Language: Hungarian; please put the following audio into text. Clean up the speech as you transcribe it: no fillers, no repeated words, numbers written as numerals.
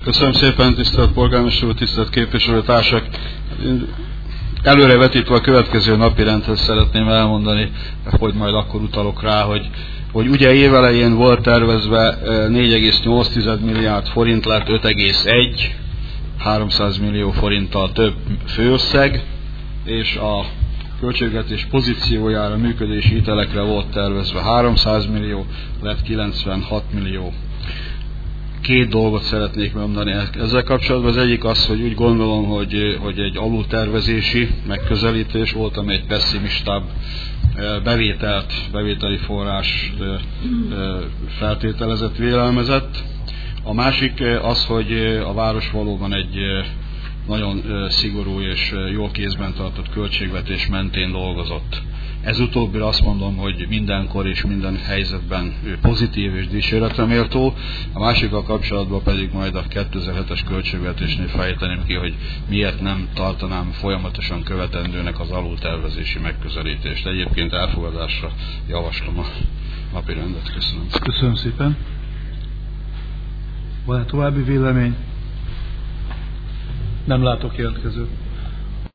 Köszönöm szépen, tisztelt polgármester úr, tisztelt képviselőtársak! Előrevetítve a következő napirendhez szeretném elmondani, hogy majd akkor utalok rá, hogy ugye évelején volt tervezve 4,8 milliárd forint, lett 5,1, 300 millió forinttal több főösszeg, és a költségvetés pozíciójára, működési hitelekre volt tervezve 300 millió, lett 96 millió. Két dolgot szeretnék mondani ezzel kapcsolatban. Az egyik az, hogy úgy gondolom, hogy egy alultervezési megközelítés volt, amely egy pessimistább bevételi forrás feltételezett, vélelmezett. A másik az, hogy a város valóban egy nagyon szigorú és jól kézben tartott költségvetés mentén dolgozott. Ez utóbbira azt mondom, hogy mindenkor és minden helyzetben pozitív és dicséretre méltó. A másikkal kapcsolatban pedig majd a 2007-es költségvetésnél fejteném ki, hogy miért nem tartanám folyamatosan követendőnek az alultervezési megközelítést. Egyébként elfogadásra javaslom a napirendet. Köszönöm. Köszönöm szépen. Van-e további vélemény? Nem látok jelentkezőt.